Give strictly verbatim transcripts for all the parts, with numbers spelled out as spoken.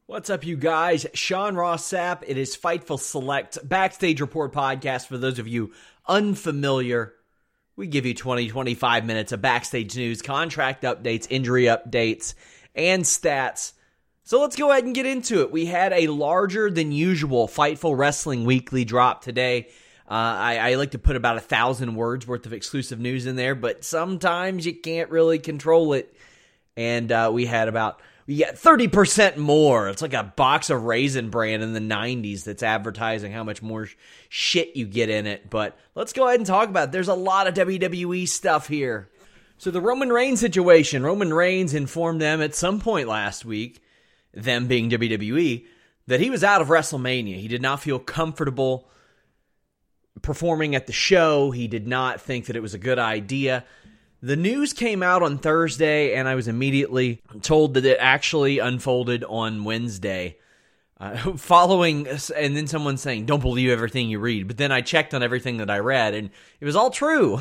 What's up, you guys? Sean Ross Sapp. It is Fightful Select Backstage Report podcast. For those of you unfamiliar, we give you twenty, twenty-five minutes of backstage news, contract updates, injury updates, and stats. So let's go ahead and get into it. We had a larger than usual Fightful Wrestling Weekly drop today. Uh, I, I like to put about a thousand words worth of exclusive news in there, but sometimes you can't really control it. And uh, we had about we got thirty percent more. It's like a box of Raisin Bran in the nineties that's advertising how much more sh- shit you get in it. But let's go ahead and talk about it. There's a lot of W W E stuff here. So the Roman Reigns situation. Roman Reigns informed them at some point last week, them being W W E, that he was out of WrestleMania. He did not feel comfortable performing at the show. He did not think that it was a good idea. The news came out on Thursday, and I was immediately told that it actually unfolded on Wednesday. Uh, following, and then someone saying, don't believe everything you read. But then I checked on everything that I read, and it was all true.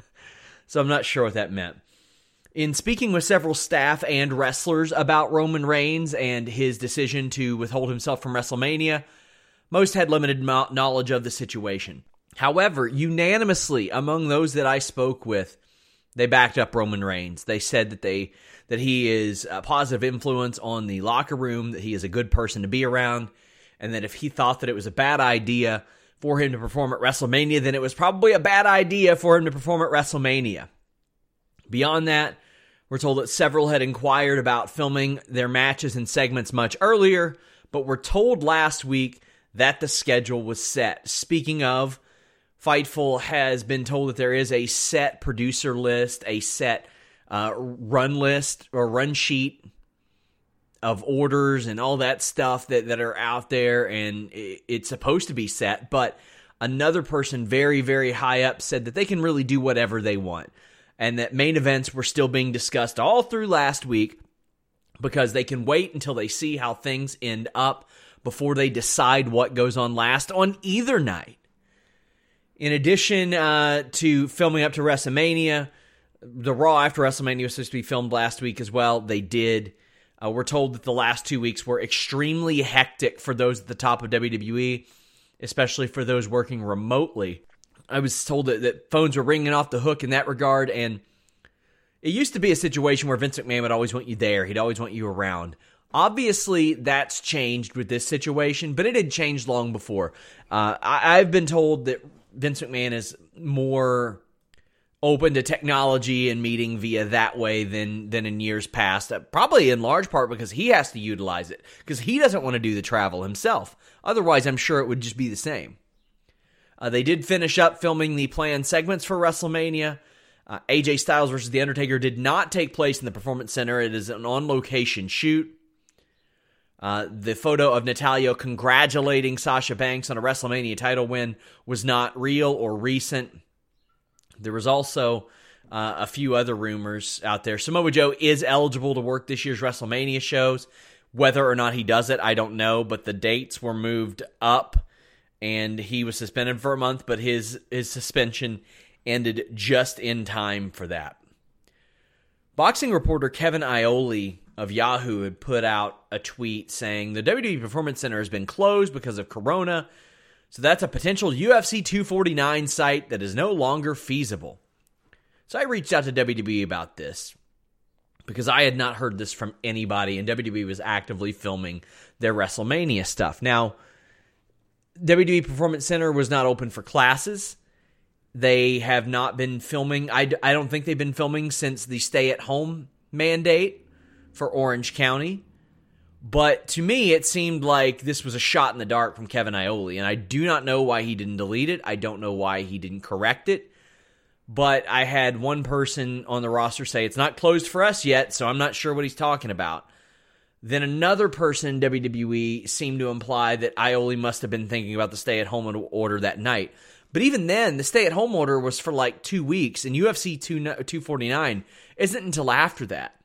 So I'm not sure what that meant. In speaking with several staff and wrestlers about Roman Reigns and his decision to withhold himself from WrestleMania, most had limited mo- knowledge of the situation. However, unanimously among those that I spoke with, they backed up Roman Reigns. They said that they that he is a positive influence on the locker room, that he is a good person to be around, and that if he thought that it was a bad idea for him to perform at WrestleMania, then it was probably a bad idea for him to perform at WrestleMania. Beyond that, we're told that several had inquired about filming their matches and segments much earlier, but were told last week that the schedule was set. Speaking of, Fightful has been told that there is a set producer list, a set uh, run list or run sheet of orders and all that stuff that, that are out there, and it, it's supposed to be set, but another person very, very high up said that they can really do whatever they want, and that main events were still being discussed all through last week because they can wait until they see how things end up before they decide what goes on last on either night. In addition uh, to filming up to WrestleMania, the Raw after WrestleMania was supposed to be filmed last week as well. They did. Uh, we're told that the last two weeks were extremely hectic for those at the top of W W E, especially for those working remotely. I was told that, that phones were ringing off the hook in that regard, and it used to be a situation where Vince McMahon would always want you there. He'd always want you around. Obviously, that's changed with this situation, but it had changed long before. Uh, I, I've been told that Vince McMahon is more open to technology and meeting via that way than than in years past. Uh, probably in large part because he has to utilize it, because he doesn't want to do the travel himself. Otherwise, I'm sure it would just be the same. Uh, they did finish up filming the planned segments for WrestleMania. Uh, A J Styles versus The Undertaker did not take place in the Performance Center. It is an on-location shoot. Uh, the photo of Natalya congratulating Sasha Banks on a WrestleMania title win was not real or recent. There was also uh, a few other rumors out there. Samoa Joe is eligible to work this year's WrestleMania shows. Whether or not he does it, I don't know, but the dates were moved up, and he was suspended for a month, but his, his suspension ended just in time for that. Boxing reporter Kevin Iole of Yahoo had put out a tweet saying the W W E Performance Center has been closed because of Corona, so that's a potential U F C two forty-nine site that is no longer feasible. So I reached out to W W E about this because I had not heard this from anybody, and W W E was actively filming their WrestleMania stuff. Now, W W E Performance Center was not open for classes. They have not been filming. I, I don't think they've been filming since the stay-at-home mandate for Orange County. But to me, it seemed like this was a shot in the dark from Kevin Iole, and I do not know why he didn't delete it. I don't know why he didn't correct it. But I had one person on the roster say, it's not closed for us yet, so I'm not sure what he's talking about. Then another person in W W E seemed to imply that Iole must have been thinking about the stay-at-home order that night. But even then, the stay-at-home order was for like two weeks, and U F C two forty-nine isn't until after that.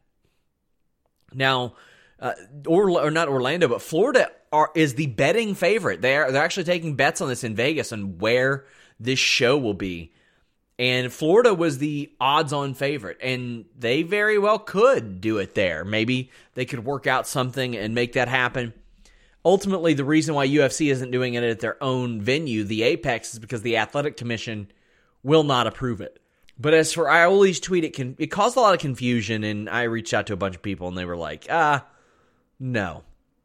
Now, uh, or, or not Orlando, but Florida are, is the betting favorite. They are, they're actually taking bets on this in Vegas on where this show will be. And Florida was the odds-on favorite, and they very well could do it there. Maybe they could work out something and make that happen. Ultimately, the reason why U F C isn't doing it at their own venue, the Apex, is because the Athletic Commission will not approve it. But as for Ioli's tweet, it can it caused a lot of confusion, and I reached out to a bunch of people, and they were like, ah, no.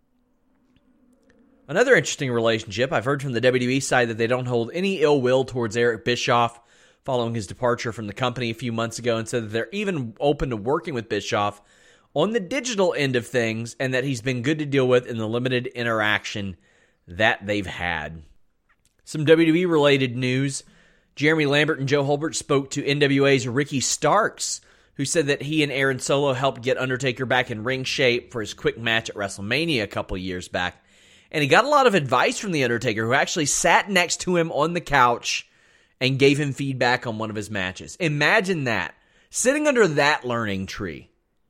Another interesting relationship, I've heard from the W W E side that they don't hold any ill will towards Eric Bischoff following his departure from the company a few months ago, and said that they're even open to working with Bischoff on the digital end of things, and that he's been good to deal with in the limited interaction that they've had. Some W W E-related news. Jeremy Lambert and Joe Holbert spoke to N W A's Ricky Starks, who said that he and Aaron Solo helped get Undertaker back in ring shape for his quick match at WrestleMania a couple years back. And he got a lot of advice from The Undertaker, who actually sat next to him on the couch and gave him feedback on one of his matches. Imagine that. Sitting under that learning tree.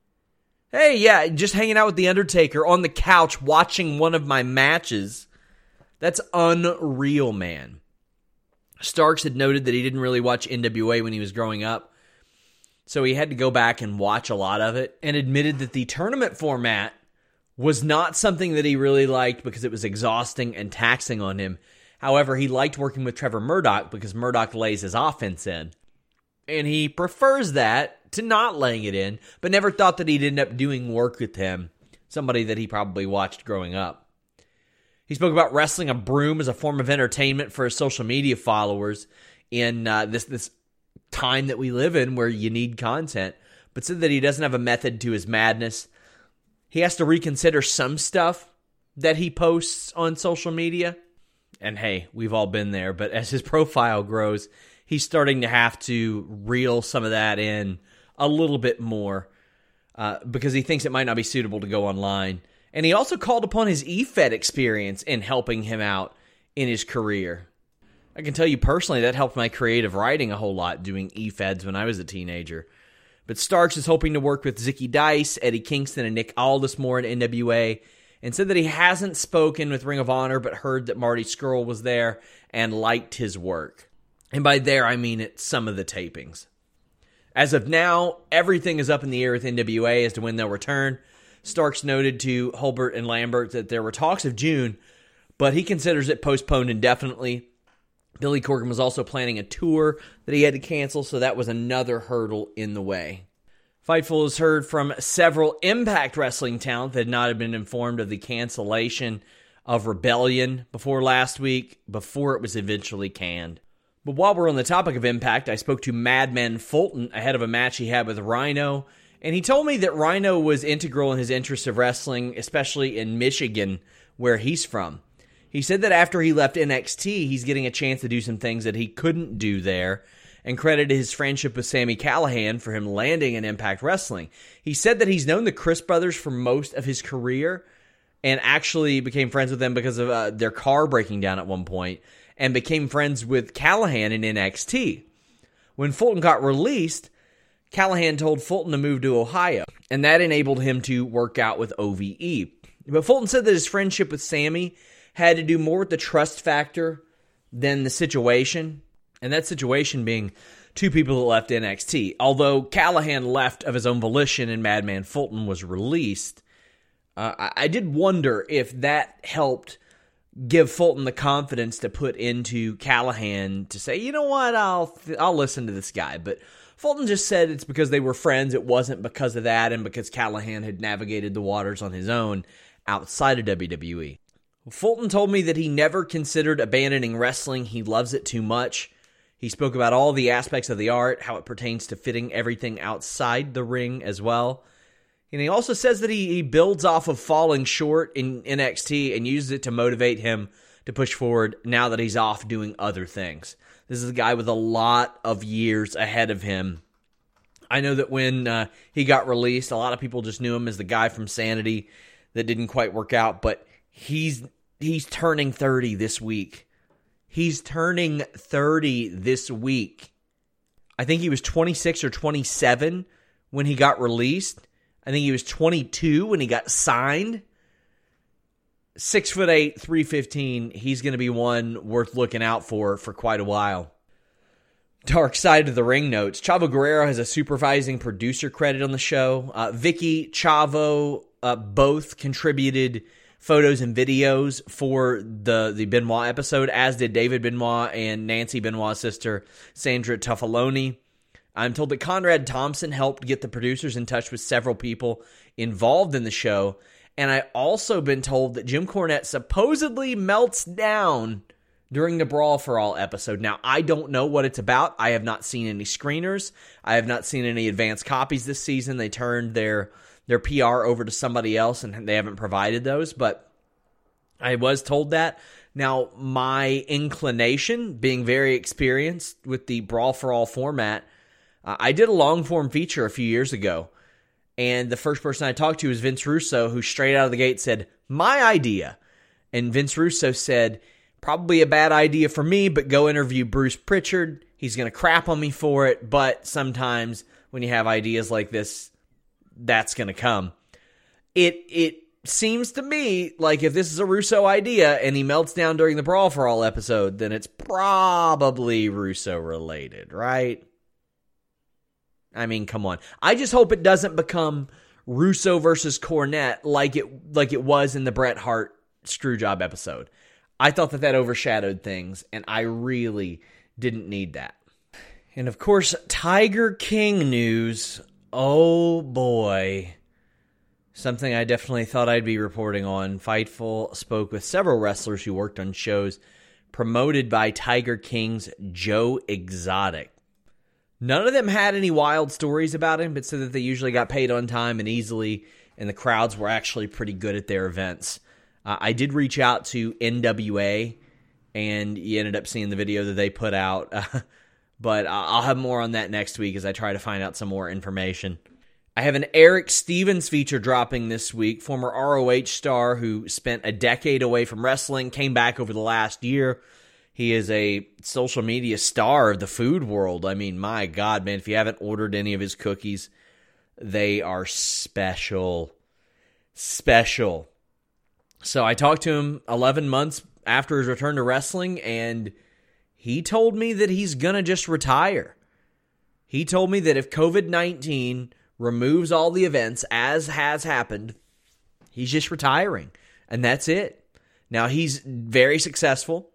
Hey, yeah, just hanging out with The Undertaker on the couch watching one of my matches. That's unreal, man. Starks had noted that he didn't really watch N W A when he was growing up, so he had to go back and watch a lot of it, and admitted that the tournament format was not something that he really liked because it was exhausting and taxing on him. However, he liked working with Trevor Murdoch because Murdoch lays his offense in, and he prefers that to not laying it in, but never thought that he'd end up doing work with him, somebody that he probably watched growing up. He spoke about wrestling a broom as a form of entertainment for his social media followers in uh, this this time that we live in where you need content, but said that he doesn't have a method to his madness. He has to reconsider some stuff that he posts on social media. And hey, we've all been there, but as his profile grows, he's starting to have to reel some of that in a little bit more uh, because he thinks it might not be suitable to go online. And he also called upon his E F E D experience in helping him out in his career. I can tell you personally that helped my creative writing a whole lot, doing E F E Ds when I was a teenager. But Starks is hoping to work with Zicky Dice, Eddie Kingston, and Nick Aldis more in N W A, and said that he hasn't spoken with Ring of Honor but heard that Marty Scurll was there and liked his work. And by there, I mean at some of the tapings. As of now, everything is up in the air with N W A as to when they'll return. Starks noted to Holbert and Lambert that there were talks of June, but he considers it postponed indefinitely. Billy Corgan was also planning a tour that he had to cancel, so that was another hurdle in the way. Fightful has heard from several Impact Wrestling talent that had not been informed of the cancellation of Rebellion before last week, before it was eventually canned. But while we're on the topic of Impact, I spoke to Madman Fulton ahead of a match he had with Rhino, and he told me that Rhino was integral in his interest of wrestling, especially in Michigan, where he's from. He said that after he left N X T, he's getting a chance to do some things that he couldn't do there, and credited his friendship with Sami Callihan for him landing in Impact Wrestling. He said that he's known the Chris brothers for most of his career, and actually became friends with them because of uh, their car breaking down at one point, and became friends with Callihan in N X T. When Fulton got released, Callihan told Fulton to move to Ohio, and that enabled him to work out with O V E. But Fulton said that his friendship with Sami had to do more with the trust factor than the situation, and that situation being two people that left N X T. Although Callihan left of his own volition and Madman Fulton was released, uh, I, I did wonder if that helped give Fulton the confidence to put into Callihan to say, you know what, I'll I'll listen to this guy. But Fulton just said it's because they were friends. It wasn't because of that, and because Callihan had navigated the waters on his own outside of W W E. Fulton told me that he never considered abandoning wrestling. He loves it too much. He spoke about all the aspects of the art, how it pertains to fitting everything outside the ring as well. And he also says that he, he builds off of falling short in N X T and uses it to motivate him to push forward now that he's off doing other things. This is a guy with a lot of years ahead of him. I know that when uh, he got released, a lot of people just knew him as the guy from Sanity that didn't quite work out, but he's he's turning thirty this week. He's turning thirty this week. I think he was twenty-six or twenty-seven when he got released. I think he was twenty-two when he got signed. Six foot eight, three fifteen. He's going to be one worth looking out for for quite a while. Dark Side of the Ring notes. Chavo Guerrero has a supervising producer credit on the show. Uh, Vicky, Chavo, uh, both contributed photos and videos for the, the Benoit episode, as did David Benoit and Nancy Benoit's sister, Sandra Toffaloni. I'm told that Conrad Thompson helped get the producers in touch with several people involved in the show. And I also been told that Jim Cornette supposedly melts down during the Brawl for All episode. Now, I don't know what it's about. I have not seen any screeners. I have not seen any advanced copies this season. They turned their their P R over to somebody else, and they haven't provided those. But I was told that. Now, my inclination, being very experienced with the Brawl for All format, uh, I did a long-form feature a few years ago. And the first person I talked to was Vince Russo, who straight out of the gate said, my idea. And Vince Russo said, probably a bad idea for me, but go interview Bruce Pritchard. He's going to crap on me for it, but sometimes when you have ideas like this, that's going to come. It it seems to me like if this is a Russo idea and he melts down during the Brawl for All episode, then it's probably Russo related, right? I mean, come on. I just hope it doesn't become Russo versus Cornette like it like it was in the Bret Hart Screwjob episode. I thought that that overshadowed things, and I really didn't need that. And of course, Tiger King news. Oh boy. Something I definitely thought I'd be reporting on. Fightful spoke with several wrestlers who worked on shows promoted by Tiger King's Joe Exotic. None of them had any wild stories about him, but said that they usually got paid on time and easily, and the crowds were actually pretty good at their events. Uh, I did reach out to N W A, and you ended up seeing the video that they put out, uh, but I'll have more on that next week as I try to find out some more information. I have an Eric Stevens feature dropping this week, former R O H star who spent a decade away from wrestling, came back over the last year. He is a social media star of the food world. I mean, my God, man, if you haven't ordered any of his cookies, they are special. Special. So I talked to him eleven months after his return to wrestling, and he told me that he's going to just retire. He told me that if covid nineteen removes all the events, as has happened, he's just retiring, and that's it. Now, he's very successful.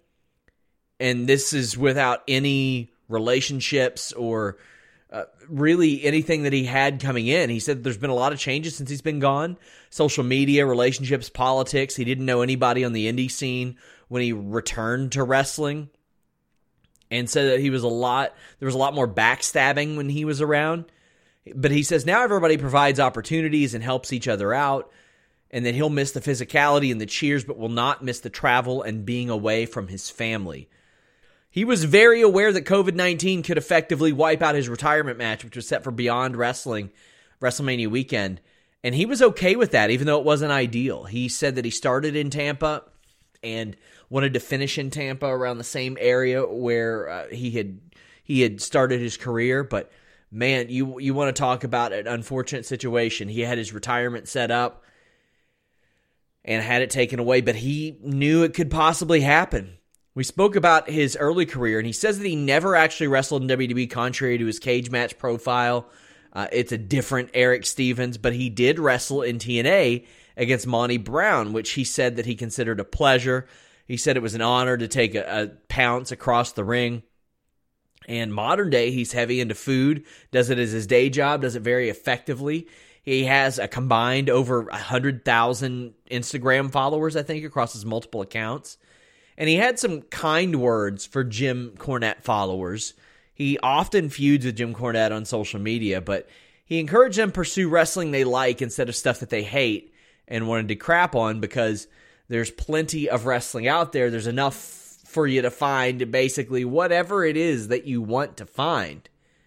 And this is without any relationships or uh, really anything that he had coming in. He said there's been a lot of changes since he's been gone. Social media, relationships, politics. He didn't know anybody on the indie scene when he returned to wrestling. And said that he was a lot, there was a lot more backstabbing when he was around. But he says now everybody provides opportunities and helps each other out. And that he'll miss the physicality and the cheers, but will not miss the travel and being away from his family. He was very aware that covid nineteen could effectively wipe out his retirement match, which was set for Beyond Wrestling, WrestleMania weekend. And he was okay with that, even though it wasn't ideal. He said that he started in Tampa and wanted to finish in Tampa around the same area where uh, he had he had started his career. But, man, you, you want to talk about an unfortunate situation. He had his retirement set up and had it taken away, but he knew it could possibly happen. We spoke about his early career, and he says that he never actually wrestled in W W E, contrary to his cage match profile. Uh, it's a different Eric Stevens, but he did wrestle in T N A against Monty Brown, which he said that he considered a pleasure. He said it was an honor to take a, a pounce across the ring. And modern day, he's heavy into food, does it as his day job, does it very effectively. He has a combined over one hundred thousand Instagram followers, I think, across his multiple accounts. And he had some kind words for Jim Cornette followers. He often feuds with Jim Cornette on social media, but he encouraged them to pursue wrestling they like instead of stuff that they hate and wanted to crap on, because there's plenty of wrestling out there. There's enough for you to find basically whatever it is that you want to find.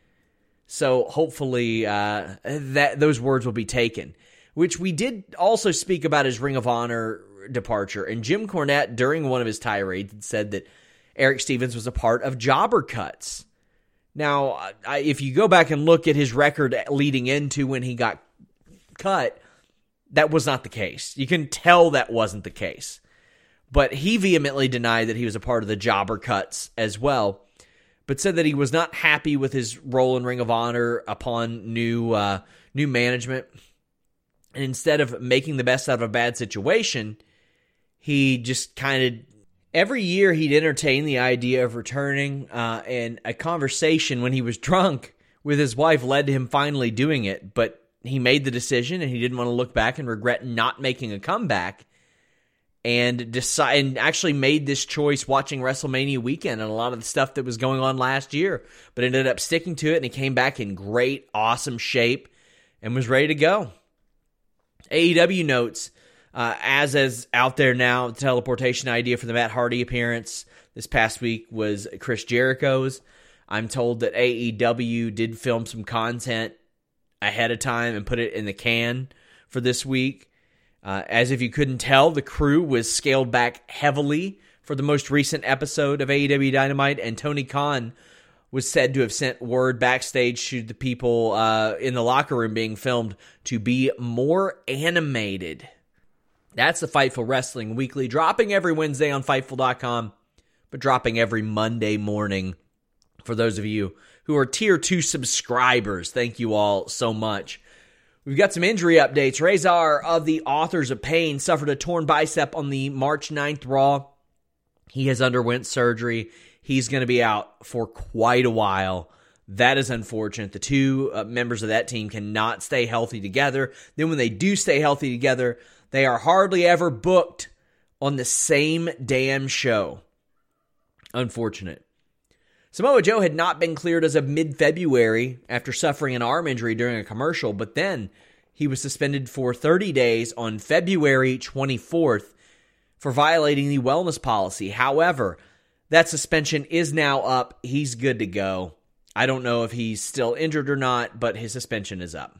So hopefully uh, that those words will be taken, which we did also speak about his Ring of Honor departure. And Jim Cornette, during one of his tirades, said that Eric Stevens was a part of Jobber Cuts. Now, I, if you go back and look at his record leading into when he got cut, that was not the case. You can tell that wasn't the case. But he vehemently denied that he was a part of the Jobber Cuts as well, but said that he was not happy with his role in Ring of Honor upon new uh, new management. And instead of making the best out of a bad situation, he just kind of, every year he'd entertain the idea of returning, uh, and a conversation when he was drunk with his wife led to him finally doing it, but he made the decision and he didn't want to look back and regret not making a comeback, and decide, and actually made this choice watching WrestleMania weekend and a lot of the stuff that was going on last year, but ended up sticking to it, and he came back in great, awesome shape and was ready to go. A E W notes, uh, as is out there now, the teleportation idea for the Matt Hardy appearance this past week was Chris Jericho's. I'm told that A E W did film some content ahead of time and put it in the can for this week. Uh, as if you couldn't tell, the crew was scaled back heavily for the most recent episode of A E W Dynamite, and Tony Khan was said to have sent word backstage to the people uh, in the locker room being filmed to be more animated. That's the Fightful Wrestling Weekly, dropping every Wednesday on Fightful dot com, but dropping every Monday morning for those of you who are Tier two subscribers. Thank you all so much. We've got some injury updates. Razor of the Authors of Pain suffered a torn bicep on the March ninth Raw. He has underwent surgery. He's going to be out for quite a while. That is unfortunate. The two uh, members of that team cannot stay healthy together. Then when they do stay healthy together, they are hardly ever booked on the same damn show. Unfortunate. Samoa Joe had not been cleared as of mid-February after suffering an arm injury during a commercial, but then he was suspended for thirty days on February twenty-fourth for violating the wellness policy. However, that suspension is now up. He's good to go. I don't know if he's still injured or not, but his suspension is up.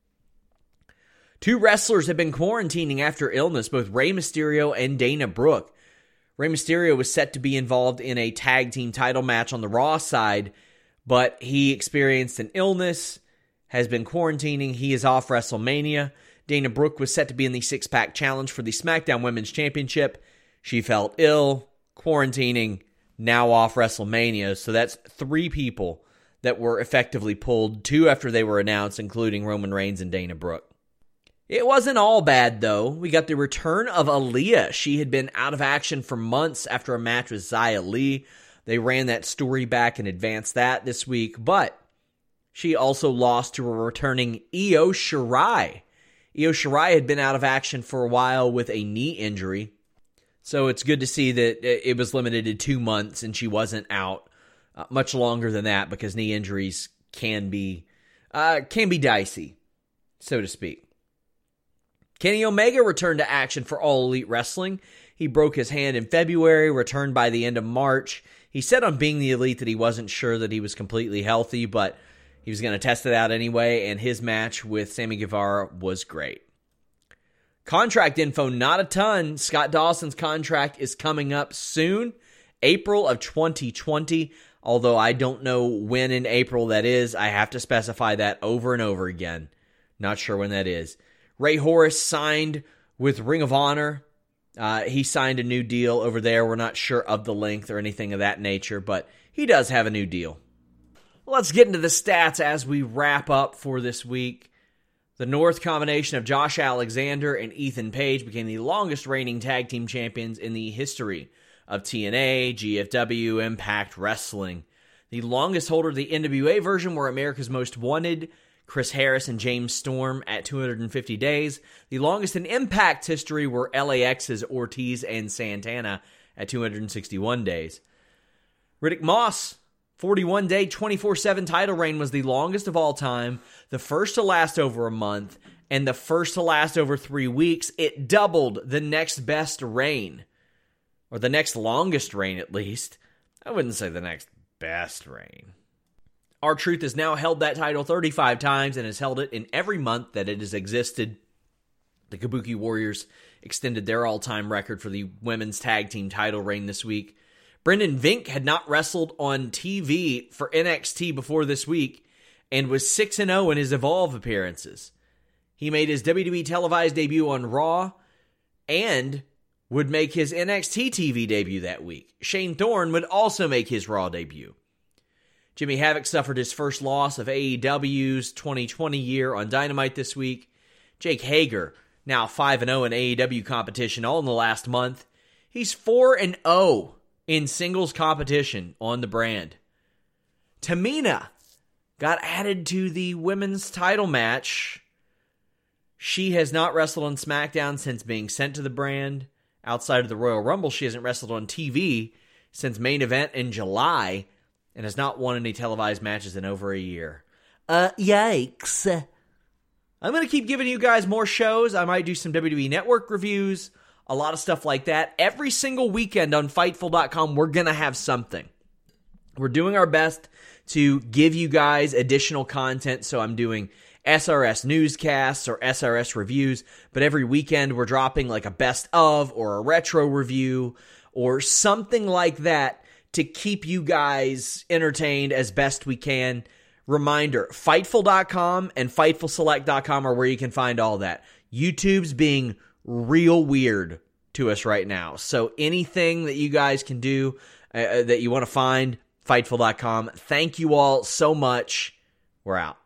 Two wrestlers have been quarantining after illness, both Rey Mysterio and Dana Brooke. Rey Mysterio was set to be involved in a tag team title match on the Raw side, but he experienced an illness, has been quarantining. He is off WrestleMania. Dana Brooke was set to be in the six-pack challenge for the SmackDown Women's Championship. She felt ill, quarantining, now off WrestleMania. So that's three people that were effectively pulled, two after they were announced, including Roman Reigns and Dana Brooke. It wasn't all bad, though. We got the return of Aaliyah. She had been out of action for months after a match with Xia Li. They ran that story back and advanced that this week, but she also lost to a returning Io Shirai. Io Shirai had been out of action for a while with a knee injury, so it's good to see that it was limited to two months and she wasn't out uh, much longer than that, because knee injuries can be uh, can be dicey, so to speak. Kenny Omega returned to action for All Elite Wrestling. He broke his hand in February, returned by the end of March. He said on Being the Elite that he wasn't sure that he was completely healthy, but he was going to test it out anyway, and his match with Sammy Guevara was great. Contract info, not a ton. Scott Dawson's contract is coming up soon, April of twenty twenty, although I don't know when in April that is. I have to specify that over and over again. Not sure when that is. Ray Horace signed with Ring of Honor. Uh, he signed a new deal over there. We're not sure of the length or anything of that nature, but he does have a new deal. Let's get into the stats as we wrap up for this week. The North combination of Josh Alexander and Ethan Page became the longest reigning tag team champions in the history of T N A, G F W, Impact Wrestling. The longest holder of the N W A version were America's Most Wanted, Chris Harris and James Storm at two hundred fifty days. The longest in Impact history were L A X's Ortiz and Santana at two hundred sixty-one days. Riddick Moss, forty-one day, twenty-four seven title reign was the longest of all time, the first to last over a month, and the first to last over three weeks. It doubled the next best reign, or the next longest reign at least. I wouldn't say the next best reign. R-Truth has now held that title thirty-five times and has held it in every month that it has existed. The Kabuki Warriors extended their all-time record for the women's tag team title reign this week. Brendan Vink had not wrestled on T V for N X T before this week and was six and oh in his Evolve appearances. He made his W W E televised debut on Raw and would make his N X T T V debut that week. Shane Thorne would also make his Raw debut. Jimmy Havoc suffered his first loss of A E W's twenty twenty year on Dynamite this week. Jake Hager, now five and oh in A E W competition all in the last month. He's four and oh in singles competition on the brand. Tamina got added to the women's title match. She has not wrestled on SmackDown since being sent to the brand. Outside of the Royal Rumble, she hasn't wrestled on T V since Main Event in July and has not won any televised matches in over a year. Uh, yikes. I'm going to keep giving you guys more shows. I might do some W W E Network reviews, a lot of stuff like that. Every single weekend on Fightful dot com, we're going to have something. We're doing our best to give you guys additional content, so I'm doing S R S newscasts or S R S reviews, but every weekend we're dropping like a best of or a retro review or something like that to keep you guys entertained as best we can. Reminder, Fightful dot com and Fightful Select dot com are where you can find all that. YouTube's being real weird to us right now, so anything that you guys can do uh, that you want to find, Fightful dot com. Thank you all so much. We're out.